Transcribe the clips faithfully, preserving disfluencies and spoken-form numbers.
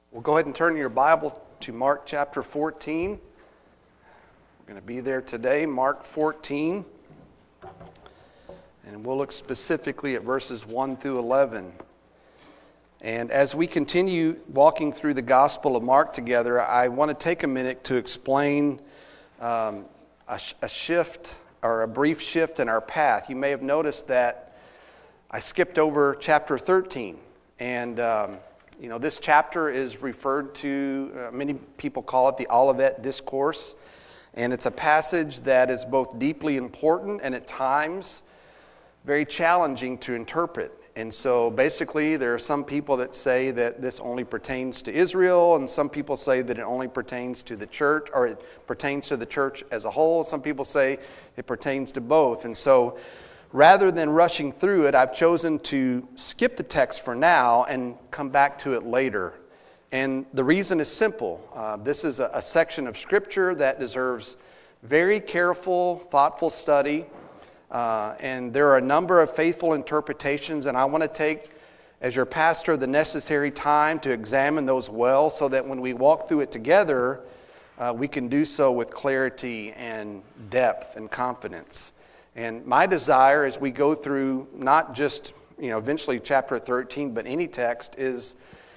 Well, go ahead and turn your Bible to Mark chapter fourteen. We're going to be there today, Mark fourteen. And we'll look specifically at verses one through eleven. And as we continue walking through the Gospel of Mark together, I want to take a minute to explain um, a, a shift or a brief shift in our path. You may have noticed that I skipped over chapter thirteen. And um, You know, this chapter is referred to, uh, many people call it the Olivet Discourse, and it's a passage that is both deeply important and at times very challenging to interpret. And so basically there are some people that say that this only pertains to Israel, and some people say that it only pertains to the church, or it pertains to the church as a whole. Some people say it pertains to both. And so rather than rushing through it, I've chosen to skip the text for now and come back to it later. And the reason is simple. Uh, this is a, a section of Scripture that deserves very careful, thoughtful study. Uh, and there are a number of faithful interpretations, and I want to take, as your pastor, the necessary time to examine those well so that when we walk through it together, uh, we can do so with clarity and depth and confidence. And my desire as we go through not just, you know, eventually chapter thirteen, but any text is,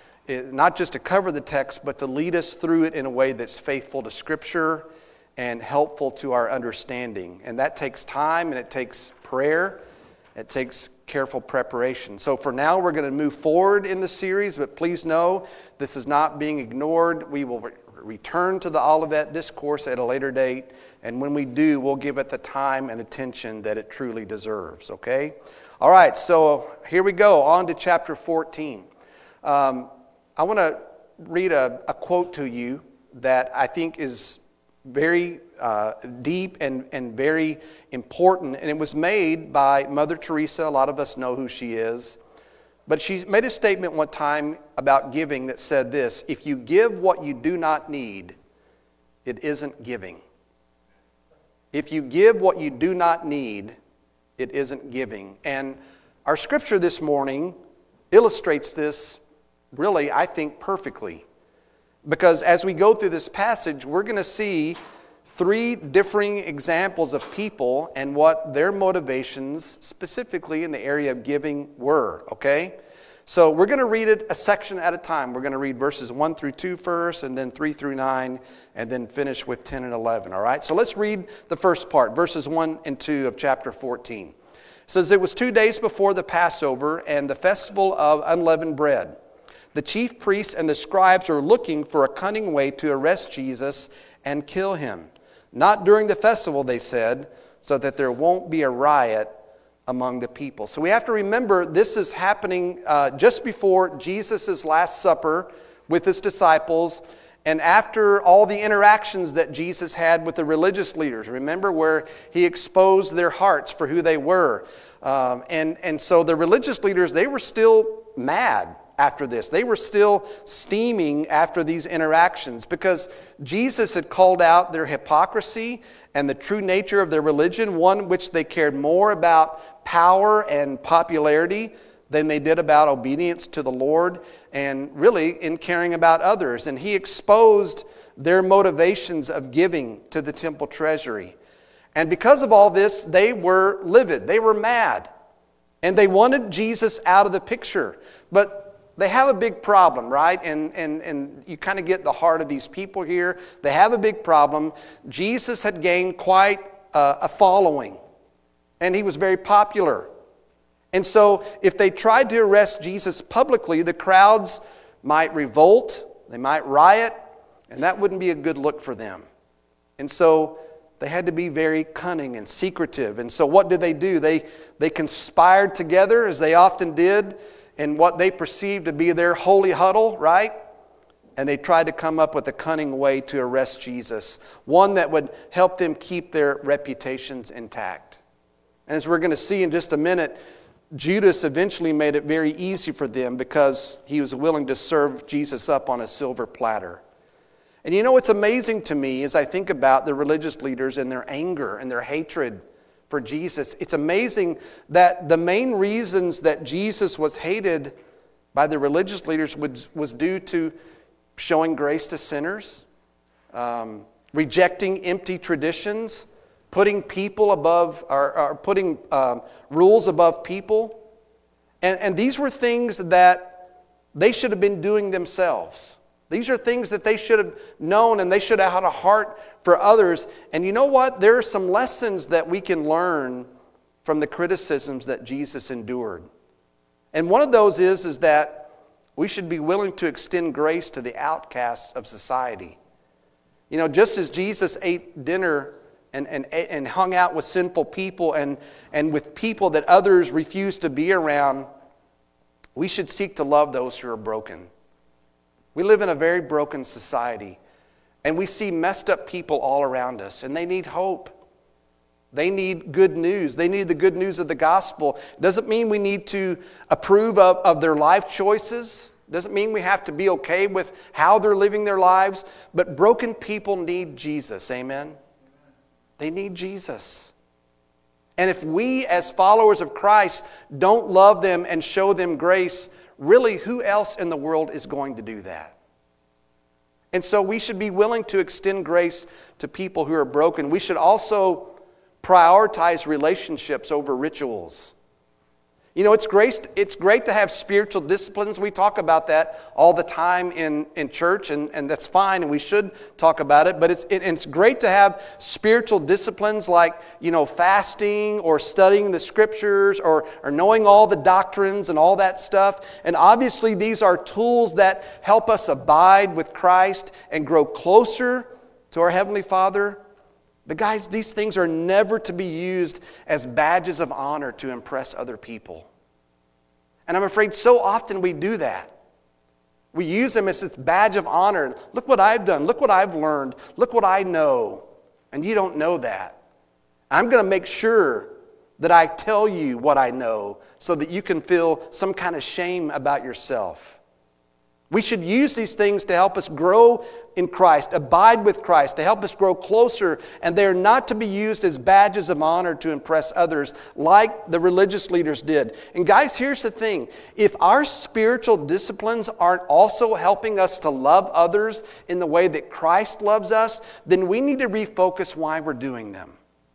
is not just to cover the text, but to lead us through it in a way that's faithful to Scripture and helpful to our understanding. And that takes time, and it takes prayer. It takes careful preparation. So for now, we're going to move forward in the series, but please know this is not being ignored. We will re- return to the Olivet Discourse at a later date, and when we do, we'll give it the time and attention that it truly deserves, okay? All right, so here we go, on to chapter fourteen. Um, I want to read a, a quote to you that I think is very uh, deep and, and very important, and it was made by Mother Teresa. A lot of us know who she is. But she made a statement one time about giving that said this: if you give what you do not need, it isn't giving. If you give what you do not need, it isn't giving. And our scripture this morning illustrates this really, I think, perfectly. Because as we go through this passage, we're going to see three differing examples of people and what their motivations, specifically in the area of giving, were, okay? So we're going to read it a section at a time. We're going to read verses one through two first, and then three through nine, and then finish with ten and eleven, all right? So let's read the first part, verses one and two of chapter fourteen. It says, "It was two days before the Passover and the festival of unleavened bread. The chief priests and the scribes were looking for a cunning way to arrest Jesus and kill him. Not during the festival, they said, so that there won't be a riot among the people." So we have to remember this is happening uh, just before Jesus' Last Supper with his disciples, and after all the interactions that Jesus had with the religious leaders. Remember where he exposed their hearts for who they were. Um, and, and so the religious leaders, they were still mad after this. They were still steaming after these interactions because Jesus had called out their hypocrisy and the true nature of their religion, one which they cared more about power and popularity than they did about obedience to the Lord, and really in caring about others. And he exposed their motivations of giving to the temple treasury. And because of all this, they were livid. They were mad. And they wanted Jesus out of the picture. But they have a big problem, right? And, and, and you kind of get the heart of these people here. They have a big problem. Jesus had gained quite a, a following, and he was very popular. And so if they tried to arrest Jesus publicly, the crowds might revolt, they might riot, and that wouldn't be a good look for them. And so they had to be very cunning and secretive. And so what did they do? They, they conspired together, as they often did, in what they perceived to be their holy huddle, right? And they tried to come up with a cunning way to arrest Jesus, one that would help them keep their reputations intact. And as we're going to see in just a minute, Judas eventually made it very easy for them because he was willing to serve Jesus up on a silver platter. And you know what's amazing to me as I think about the religious leaders and their anger and their hatred for Jesus. It's amazing that the main reasons that Jesus was hated by the religious leaders was, was due to showing grace to sinners, um, rejecting empty traditions, putting people above, or, or putting um, rules above people. And, and these were things that they should have been doing themselves. These are things that they should have known, and they should have had a heart for others. And you know what? There are some lessons that we can learn from the criticisms that Jesus endured. And one of those is, is that we should be willing to extend grace to the outcasts of society. You know, just as Jesus ate dinner and, and, and hung out with sinful people and, and with people that others refuse to be around, we should seek to love those who are broken. We live in a very broken society, and we see messed up people all around us, and they need hope. They need good news. They need the good news of the gospel. Doesn't mean we need to approve of, of their life choices. Doesn't mean we have to be okay with how they're living their lives. But broken people need Jesus. Amen? They need Jesus. And if we as followers of Christ don't love them and show them grace, really, who else in the world is going to do that? And so we should be willing to extend grace to people who are broken. We should also prioritize relationships over rituals. You know, it's great, it's great to have spiritual disciplines. We talk about that all the time in, in church, and, and that's fine, and we should talk about it. But it's, it, it's great to have spiritual disciplines like, you know, fasting or studying the Scriptures or, or knowing all the doctrines and all that stuff. And obviously these are tools that help us abide with Christ and grow closer to our Heavenly Father. But guys, these things are never to be used as badges of honor to impress other people. And I'm afraid so often we do that. We use them as this badge of honor. Look what I've done. Look what I've learned. Look what I know. And you don't know that. I'm going to make sure that I tell you what I know so that you can feel some kind of shame about yourself. We should use these things to help us grow in Christ, abide with Christ, to help us grow closer, and they're not to be used as badges of honor to impress others like the religious leaders did. And guys, here's the thing. If our spiritual disciplines aren't also helping us to love others in the way that Christ loves us, then we need to refocus why we're doing them.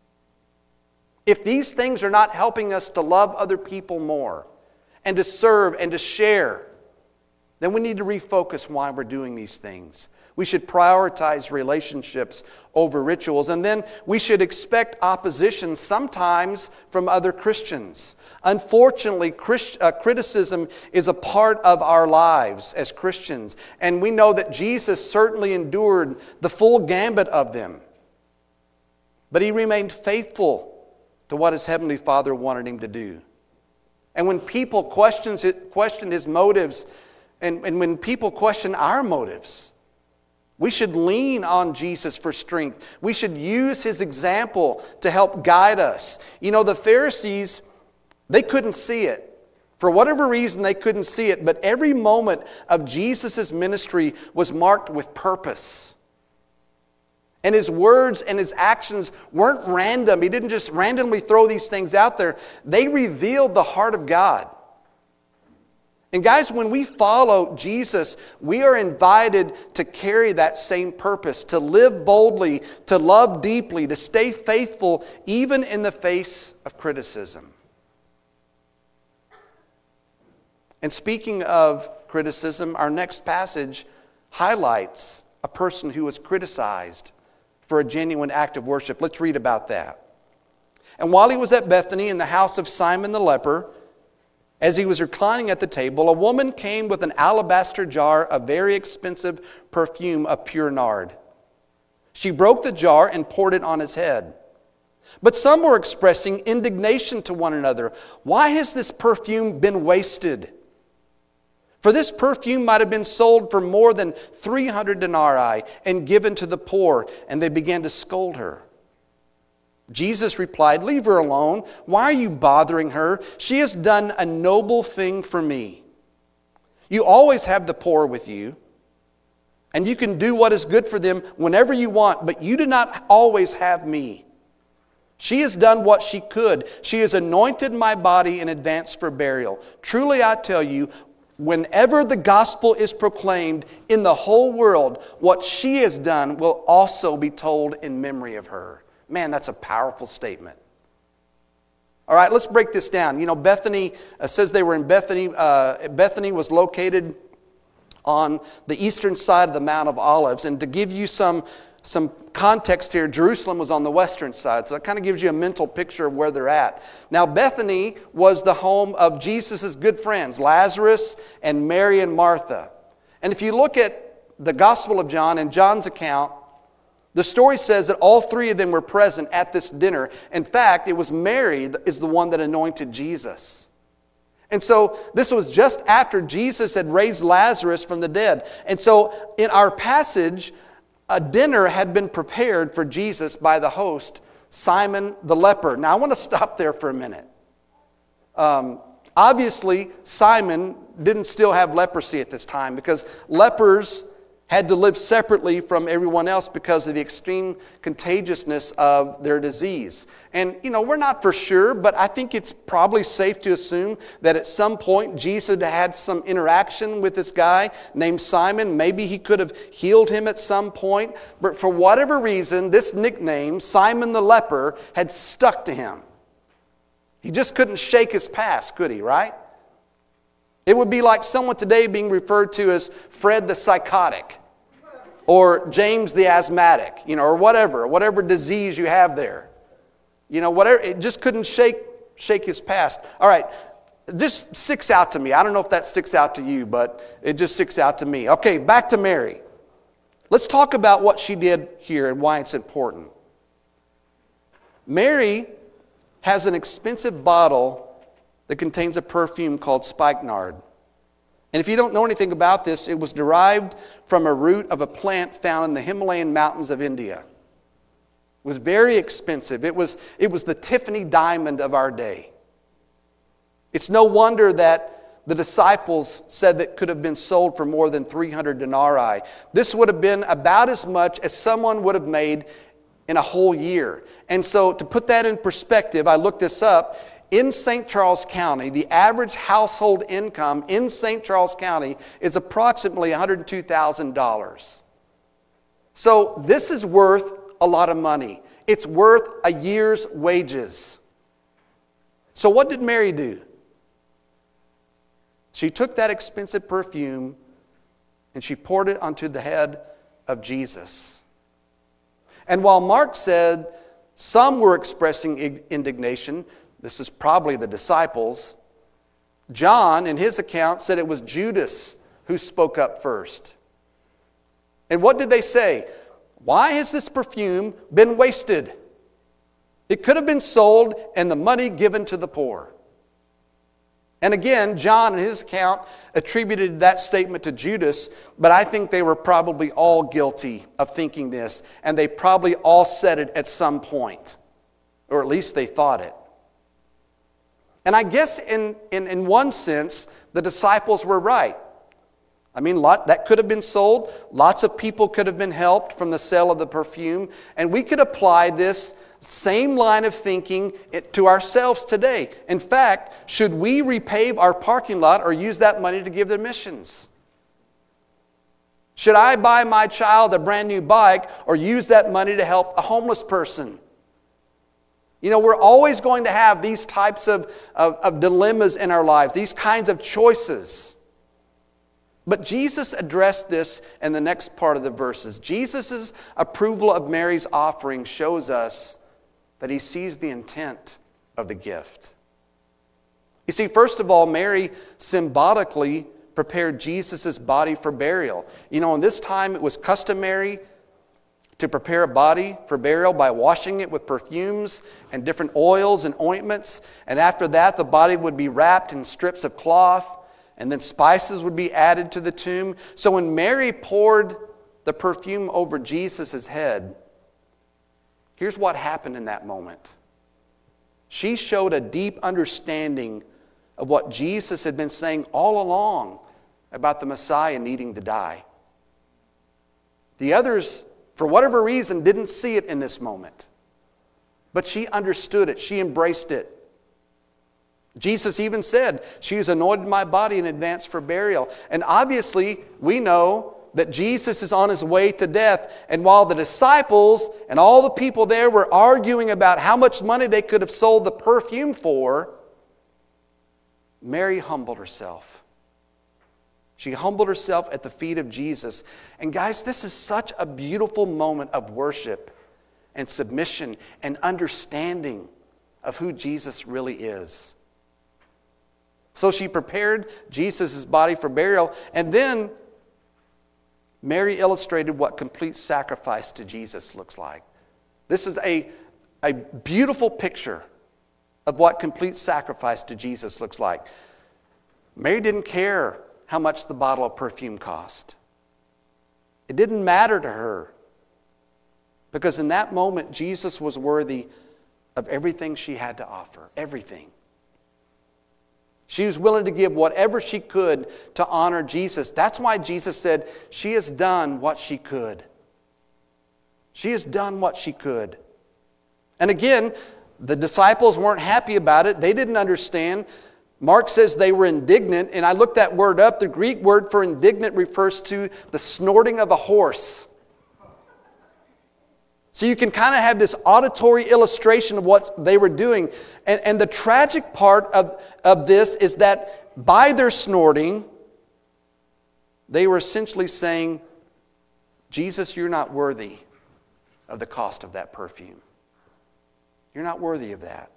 If these things are not helping us to love other people more and to serve and to share, then we need to refocus why we're doing these things. We should prioritize relationships over rituals. And then we should expect opposition sometimes from other Christians. Unfortunately, Christ, uh, criticism is a part of our lives as Christians. And we know that Jesus certainly endured the full gambit of them. But he remained faithful to what his Heavenly Father wanted him to do. And when people questions it, questioned his motives, And, and when people question our motives, we should lean on Jesus for strength. We should use his example to help guide us. You know, the Pharisees, they couldn't see it. For whatever reason, they couldn't see it. But every moment of Jesus' ministry was marked with purpose. And his words and his actions weren't random. He didn't just randomly throw these things out there. They revealed the heart of God. And guys, when we follow Jesus, we are invited to carry that same purpose, to live boldly, to love deeply, to stay faithful, even in the face of criticism. And speaking of criticism, our next passage highlights a person who was criticized for a genuine act of worship. Let's read about that. And while he was at Bethany in the house of Simon the leper, as he was reclining at the table, a woman came with an alabaster jar of very expensive perfume of pure nard. She broke the jar and poured it on his head. But some were expressing indignation to one another. Why has this perfume been wasted? For this perfume might have been sold for more than three hundred denarii and given to the poor. And they began to scold her. Jesus replied, "Leave her alone. Why are you bothering her? She has done a noble thing for me. You always have the poor with you, and you can do what is good for them whenever you want, but you do not always have me. She has done what she could. She has anointed my body in advance for burial. Truly I tell you, whenever the gospel is proclaimed in the whole world, what she has done will also be told in memory of her. Man, that's a powerful statement. All right, let's break this down. You know, Bethany uh, says they were in Bethany. Uh, Bethany was located on the eastern side of the Mount of Olives. And to give you some, some context here, Jerusalem was on the western side. So that kind of gives you a mental picture of where they're at. Now, Bethany was the home of Jesus' good friends, Lazarus and Mary and Martha. And if you look at the Gospel of John and John's account, the story says that all three of them were present at this dinner. In fact, it was Mary that is the one that anointed Jesus. And so this was just after Jesus had raised Lazarus from the dead. And so in our passage, a dinner had been prepared for Jesus by the host, Simon the leper. Now I want to stop there for a minute. Um, obviously, Simon didn't still have leprosy at this time because lepers had to live separately from everyone else because of the extreme contagiousness of their disease. And, you know, we're not for sure, but I think it's probably safe to assume that at some point Jesus had some interaction with this guy named Simon. Maybe he could have healed him at some point. But for whatever reason, this nickname, Simon the leper, had stuck to him. He just couldn't shake his past, could he, right? It would be like someone today being referred to as Fred the psychotic or James the asthmatic, you know, or whatever, whatever disease you have there. You know, whatever, it just couldn't shake shake his past. All right, this sticks out to me. I don't know if that sticks out to you, but it just sticks out to me. Okay, back to Mary. Let's talk about what she did here and why it's important. Mary has an expensive bottle that contains a perfume called spikenard. And if you don't know anything about this, it was derived from a root of a plant found in the Himalayan mountains of India. It was very expensive. It was, it was the Tiffany diamond of our day. It's no wonder that the disciples said that it could have been sold for more than three hundred denarii. This would have been about as much as someone would have made in a whole year. And so to put that in perspective, I looked this up. In Saint Charles County, the average household income in Saint Charles County is approximately one hundred two thousand dollars. So this is worth a lot of money. It's worth a year's wages. So what did Mary do? She took that expensive perfume and she poured it onto the head of Jesus. And while Mark said some were expressing indignation, this is probably the disciples, John, in his account, said it was Judas who spoke up first. And what did they say? Why has this perfume been wasted? It could have been sold and the money given to the poor. And again, John, in his account, attributed that statement to Judas, but I think they were probably all guilty of thinking this, and they probably all said it at some point, or at least they thought it. And I guess in, in, in one sense, the disciples were right. I mean, lot, that could have been sold. Lots of people could have been helped from the sale of the perfume. And we could apply this same line of thinking to ourselves today. In fact, should we repave our parking lot or use that money to give their missions? Should I buy my child a brand new bike or use that money to help a homeless person? You know, we're always going to have these types of, of, of dilemmas in our lives, these kinds of choices. But Jesus addressed this in the next part of the verses. Jesus' approval of Mary's offering shows us that he sees the intent of the gift. You see, first of all, Mary symbolically prepared Jesus' body for burial. You know, in this time it was customary to prepare a body for burial by washing it with perfumes and different oils and ointments. And after that, the body would be wrapped in strips of cloth, and then spices would be added to the tomb. So when Mary poured the perfume over Jesus' head, here's what happened in that moment. She showed a deep understanding of what Jesus had been saying all along about the Messiah needing to die. The others, for whatever reason, didn't see it in this moment. But she understood it. She embraced it. Jesus even said, she has anointed my body in advance for burial. And obviously, we know that Jesus is on his way to death. And while the disciples and all the people there were arguing about how much money they could have sold the perfume for, Mary humbled herself. She humbled herself at the feet of Jesus. And guys, this is such a beautiful moment of worship and submission and understanding of who Jesus really is. So she prepared Jesus' body for burial, and then Mary illustrated what complete sacrifice to Jesus looks like. This is a, a beautiful picture of what complete sacrifice to Jesus looks like. Mary didn't care how much the bottle of perfume cost. It didn't matter to her, because in that moment, Jesus was worthy of everything she had to offer, everything. She was willing to give whatever she could to honor Jesus. That's why Jesus said, she has done what she could. She has done what she could. And again, the disciples weren't happy about it. They didn't understand. Mark says they were indignant, and I looked that word up. The Greek word for indignant refers to the snorting of a horse. So you can kind of have this auditory illustration of what they were doing. And, and the tragic part of, of this is that by their snorting, they were essentially saying, Jesus, you're not worthy of the cost of that perfume. You're not worthy of that.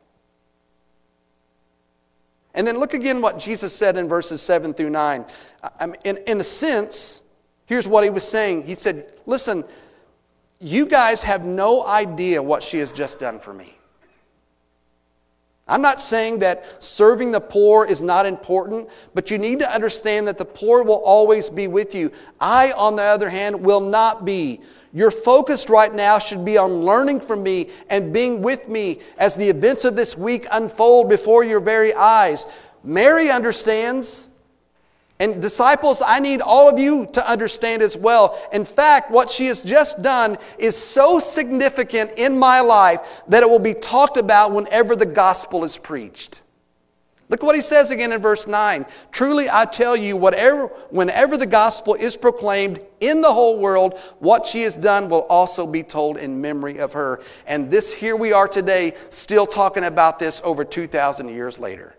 And then look again what Jesus said in verses seven through nine. I mean, in, in a sense, here's what he was saying. He said, listen, you guys have no idea what she has just done for me. I'm not saying that serving the poor is not important, but you need to understand that the poor will always be with you. I, on the other hand, will not be. Your focus right now should be on learning from me and being with me as the events of this week unfold before your very eyes. Mary understands. And disciples, I need all of you to understand as well. In fact, what she has just done is so significant in my life that it will be talked about whenever the gospel is preached. Look what he says again in verse nine. Truly I tell you, whatever, whenever the gospel is proclaimed in the whole world, what she has done will also be told in memory of her. And this, here we are today, still talking about this over two thousand years later.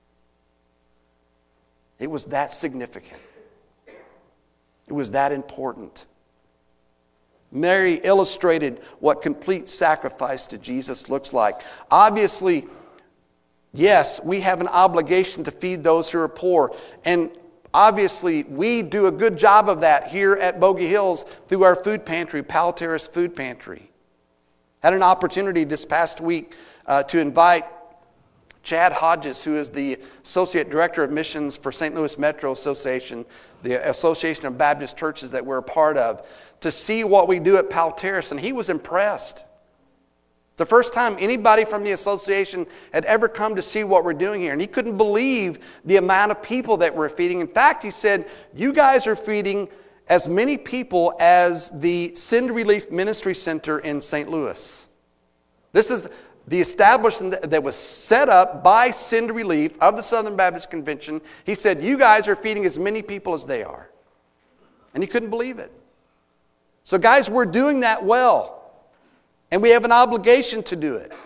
It was that significant. It was that important. Mary illustrated what complete sacrifice to Jesus looks like. Obviously, yes, we have an obligation to feed those who are poor. And obviously, we do a good job of that here at Bogey Hills through our food pantry, Pal Terrace Food Pantry. Had an opportunity this past week uh, to invite Chad Hodges, who is the Associate Director of Missions for Saint Louis Metro Association, the Association of Baptist Churches that we're a part of, to see what we do at Pal Terrace, and he was impressed. It's the first time anybody from the association had ever come to see what we're doing here, and he couldn't believe the amount of people that we're feeding. In fact, he said, you guys are feeding as many people as the Send Relief Ministry Center in Saint Louis. This is the establishment that was set up by Send Relief of the Southern Baptist Convention. He said, you guys are feeding as many people as they are. And he couldn't believe it. So guys, we're doing that well. And we have an obligation to do it.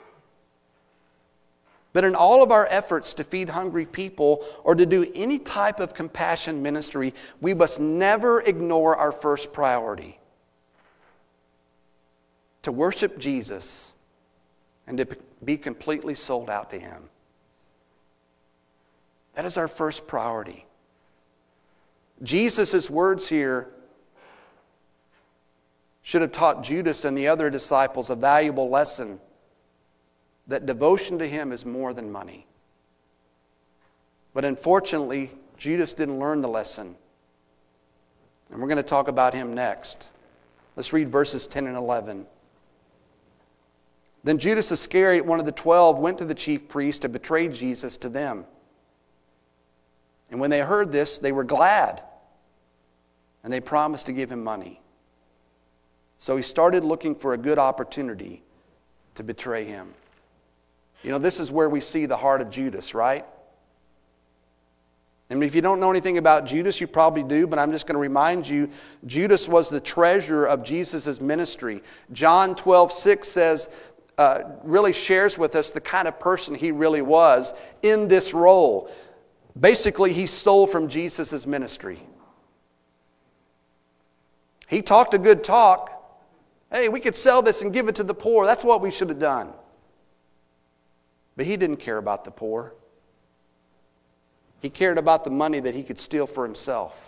But in all of our efforts to feed hungry people or to do any type of compassion ministry, we must never ignore our first priority: to worship Jesus and to be completely sold out to Him. That is our first priority. Jesus' words here should have taught Judas and the other disciples a valuable lesson, that devotion to Him is more than money. But unfortunately, Judas didn't learn the lesson. And we're going to talk about him next. Let's read verses ten and eleven. Then Judas Iscariot, one of the twelve, went to the chief priests to betray Jesus to them. And when they heard this, they were glad, and they promised to give him money. So he started looking for a good opportunity to betray him. You know, this is where we see the heart of Judas, right? And if you don't know anything about Judas, you probably do, but I'm just going to remind you, Judas was the treasurer of Jesus' ministry. John twelve six says, uh, really shares with us the kind of person he really was in this role. Basically, he stole from Jesus' ministry. He talked a good talk. Hey, we could sell this and give it to the poor. That's what we should have done. But he didn't care about the poor. He cared about the money that he could steal for himself.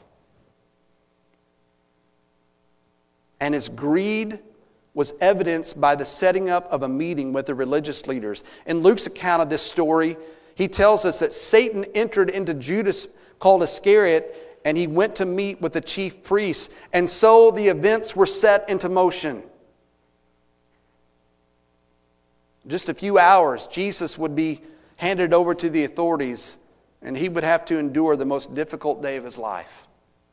And his greed was evidenced by the setting up of a meeting with the religious leaders. In Luke's account of this story, he tells us that Satan entered into Judas, called Iscariot, and he went to meet with the chief priests. And so the events were set into motion. Just a few hours, Jesus would be handed over to the authorities, and he would have to endure the most difficult day of his life.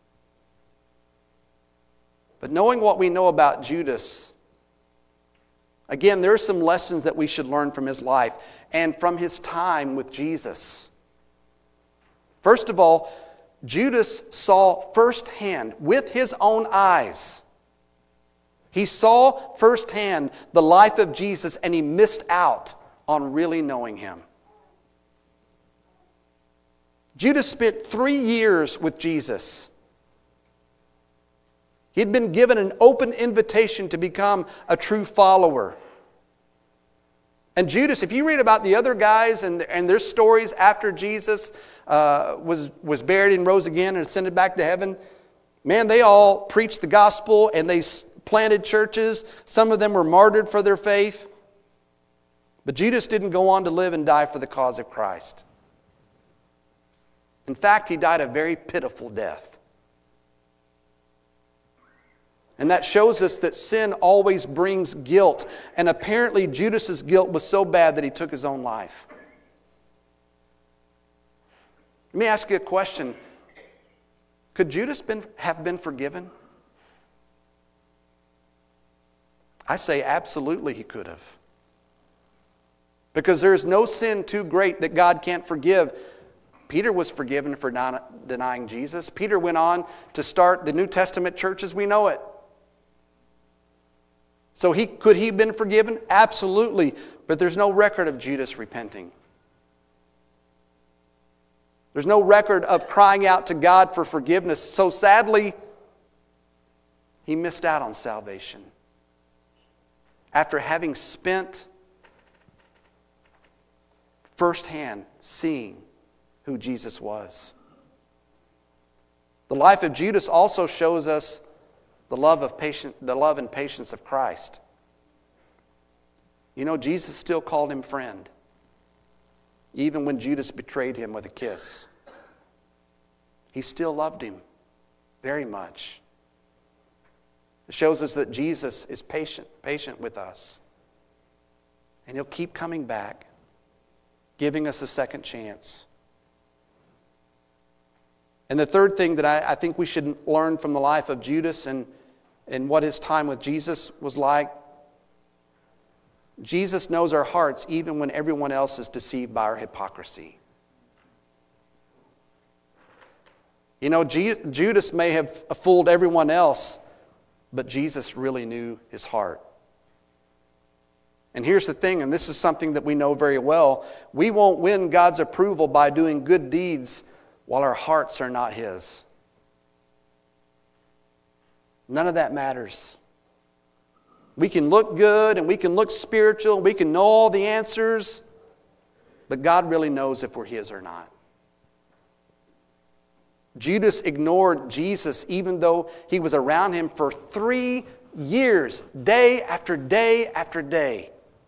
But knowing what we know about Judas, again, there are some lessons that we should learn from his life and from his time with Jesus. First of all, Judas saw firsthand, with his own eyes, he saw firsthand the life of Jesus, and he missed out on really knowing him. Judas spent three years with Jesus. He'd been given an open invitation to become a true follower. And Judas, if you read about the other guys and, and their stories after Jesus uh, was, was buried and rose again and ascended back to heaven, man, they all preached the gospel and they planted churches. Some of them were martyred for their faith. But Judas didn't go on to live and die for the cause of Christ. In fact, he died a very pitiful death. And that shows us that sin always brings guilt. And apparently Judas's guilt was so bad that he took his own life. Let me ask you a question. Could Judas been, have been forgiven? I say absolutely he could have. Because there is no sin too great that God can't forgive. Peter was forgiven for not denying Jesus. Peter went on to start the New Testament church as we know it. So he could he have been forgiven? Absolutely. But there's no record of Judas repenting. There's no record of crying out to God for forgiveness. So sadly, he missed out on salvation. After having spent firsthand seeing who Jesus was. The life of Judas also shows us the love of patient, the love and patience of Christ. You know, Jesus still called him friend, even when Judas betrayed him with a kiss. He still loved him very much. It shows us that Jesus is patient, patient with us. And he'll keep coming back, giving us a second chance. And the third thing that I, I think we should learn from the life of Judas and, and what his time with Jesus was like, Jesus knows our hearts even when everyone else is deceived by our hypocrisy. You know, G- Judas may have fooled everyone else, but Jesus really knew his heart. And here's the thing, and this is something that we know very well. We won't win God's approval by doing good deeds while our hearts are not his. None of that matters. We can look good and we can look spiritual, and we can know all the answers, but God really knows if we're his or not. Judas ignored Jesus even though he was around him for three years, day after day after day.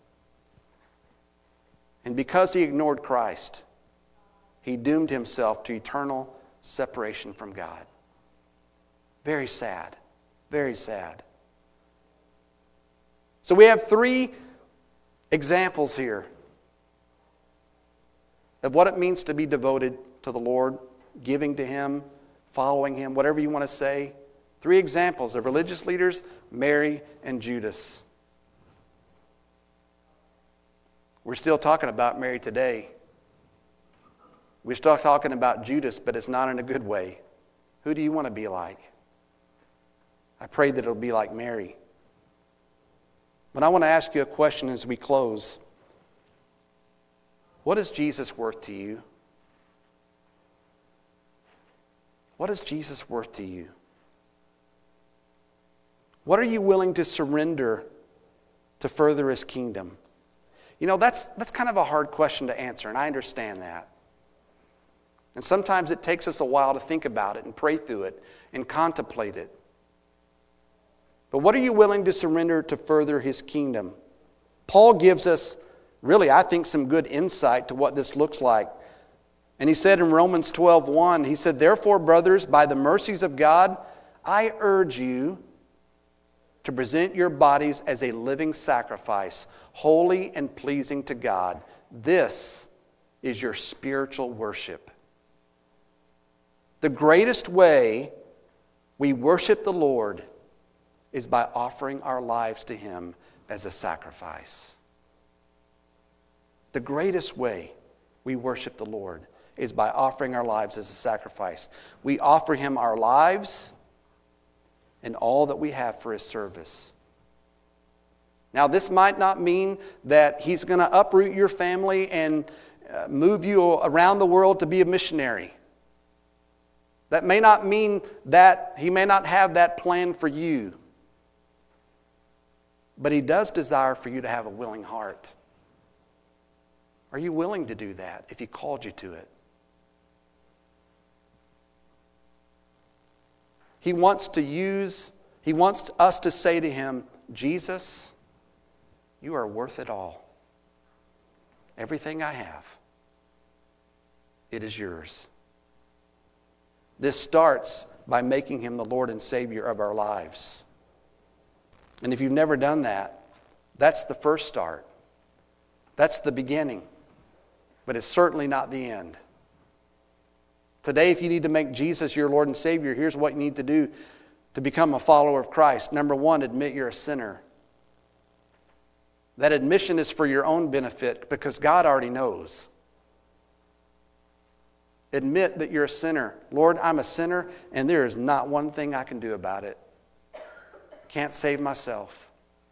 And because he ignored Christ, he doomed himself to eternal separation from God. Very sad. Very sad. So we have three examples here of what it means to be devoted to the Lord, giving to him, following him, whatever you want to say. Three examples of religious leaders, Mary and Judas. We're still talking about Mary today. We're still talking about Judas, but it's not in a good way. Who do you want to be like? I pray that it'll be like Mary. But I want to ask you a question as we close. What is Jesus worth to you? What is Jesus worth to you? What are you willing to surrender to further His kingdom? You know, that's, that's kind of a hard question to answer, and I understand that. And sometimes it takes us a while to think about it and pray through it and contemplate it. But what are you willing to surrender to further His kingdom? Paul gives us, really, I think, some good insight to what this looks like. And he said in Romans twelve one, he said, "Therefore, brothers, by the mercies of God, I urge you to present your bodies as a living sacrifice, holy and pleasing to God. This is your spiritual worship." The greatest way we worship the Lord is by offering our lives to Him as a sacrifice. The greatest way we worship the Lord is by offering our lives as a sacrifice. We offer Him our lives and all that we have for His service. Now, this might not mean that He's going to uproot your family and uh, move you around the world to be a missionary. That may not mean that He may not have that plan for you. But He does desire for you to have a willing heart. Are you willing to do that if He called you to it? He wants to use, He wants us to say to Him, "Jesus, you are worth it all. Everything I have, it is yours." This starts by making Him the Lord and Savior of our lives. And if you've never done that, that's the first start. That's the beginning. But it's certainly not the end. Today, if you need to make Jesus your Lord and Savior, here's what you need to do to become a follower of Christ. Number one, admit you're a sinner. That admission is for your own benefit because God already knows. Admit that you're a sinner. Lord, I'm a sinner, and there is not one thing I can do about it. Can't save myself.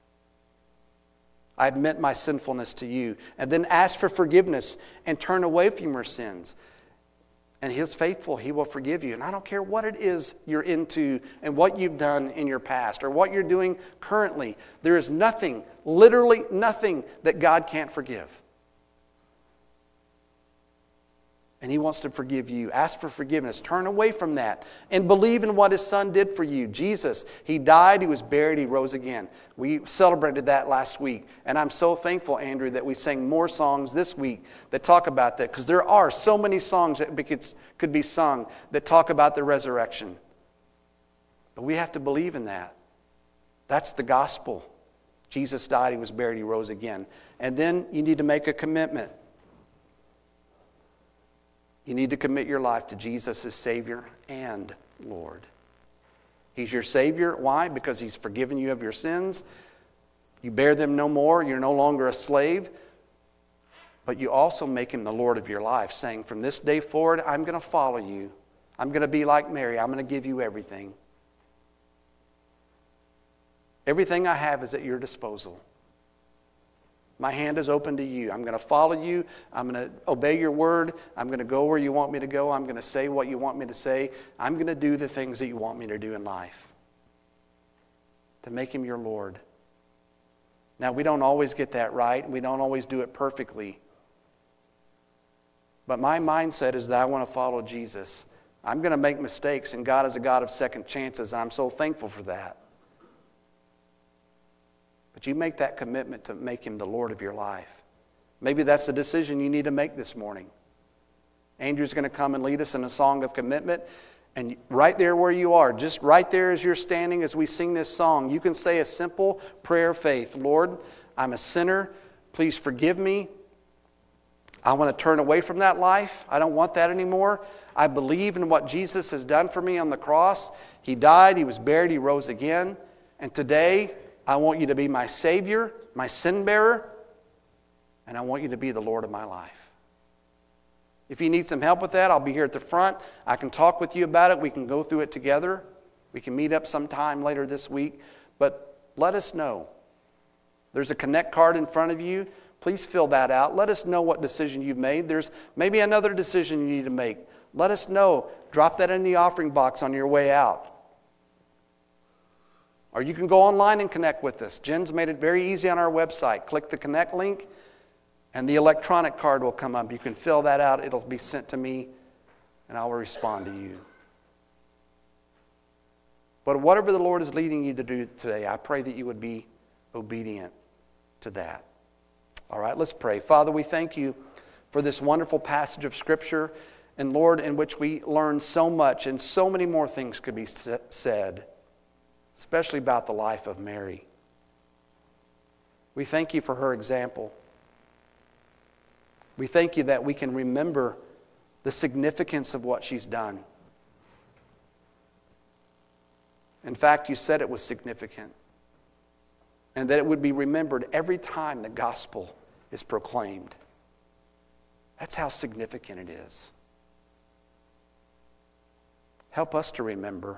I admit my sinfulness to you. And then ask for forgiveness and turn away from your sins. And He's faithful. He will forgive you. And I don't care what it is you're into and what you've done in your past or what you're doing currently. There is nothing, literally nothing, that God can't forgive. And He wants to forgive you. Ask for forgiveness. Turn away from that. And believe in what His Son did for you. Jesus, He died, He was buried, He rose again. We celebrated that last week. And I'm so thankful, Andrew, that we sang more songs this week that talk about that. Because there are so many songs that could be sung that talk about the resurrection. But we have to believe in that. That's the gospel. Jesus died, He was buried, He rose again. And then you need to make a commitment. You need to commit your life to Jesus as Savior and Lord. He's your Savior. Why? Because He's forgiven you of your sins. You bear them no more. You're no longer a slave. But you also make Him the Lord of your life, saying, from this day forward, I'm going to follow you. I'm going to be like Mary. I'm going to give you everything. Everything I have is at your disposal. My hand is open to you. I'm going to follow you. I'm going to obey your word. I'm going to go where you want me to go. I'm going to say what you want me to say. I'm going to do the things that you want me to do in life. To make Him your Lord. Now, we don't always get that right. We don't always do it perfectly. But my mindset is that I want to follow Jesus. I'm going to make mistakes, and God is a God of second chances, and I'm so thankful for that. But you make that commitment to make Him the Lord of your life. Maybe that's the decision you need to make this morning. Andrew's going to come and lead us in a song of commitment. And right there where you are, just right there as you're standing as we sing this song, you can say a simple prayer of faith. Lord, I'm a sinner. Please forgive me. I want to turn away from that life. I don't want that anymore. I believe in what Jesus has done for me on the cross. He died, He was buried, He rose again. And today, I want you to be my Savior, my sin bearer, and I want you to be the Lord of my life. If you need some help with that, I'll be here at the front. I can talk with you about it. We can go through it together. We can meet up sometime later this week. But let us know. There's a Connect card in front of you. Please fill that out. Let us know what decision you've made. There's maybe another decision you need to make. Let us know. Drop that in the offering box on your way out. Or you can go online and connect with us. Jen's made it very easy on our website. Click the Connect link, and the electronic card will come up. You can fill that out. It'll be sent to me, and I will respond to you. But whatever the Lord is leading you to do today, I pray that you would be obedient to that. All right, let's pray. Father, we thank you for this wonderful passage of Scripture, and Lord, in which we learn so much, and so many more things could be said, especially about the life of Mary. We thank you for her example. We thank you that we can remember the significance of what she's done. In fact, you said it was significant, and that it would be remembered every time the gospel is proclaimed. That's how significant it is. Help us to remember.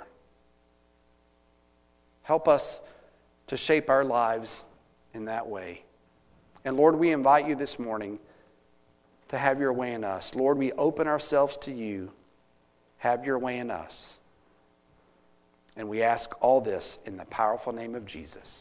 Help us to shape our lives in that way. And Lord, we invite you this morning to have your way in us. Lord, we open ourselves to you. Have your way in us. And we ask all this in the powerful name of Jesus.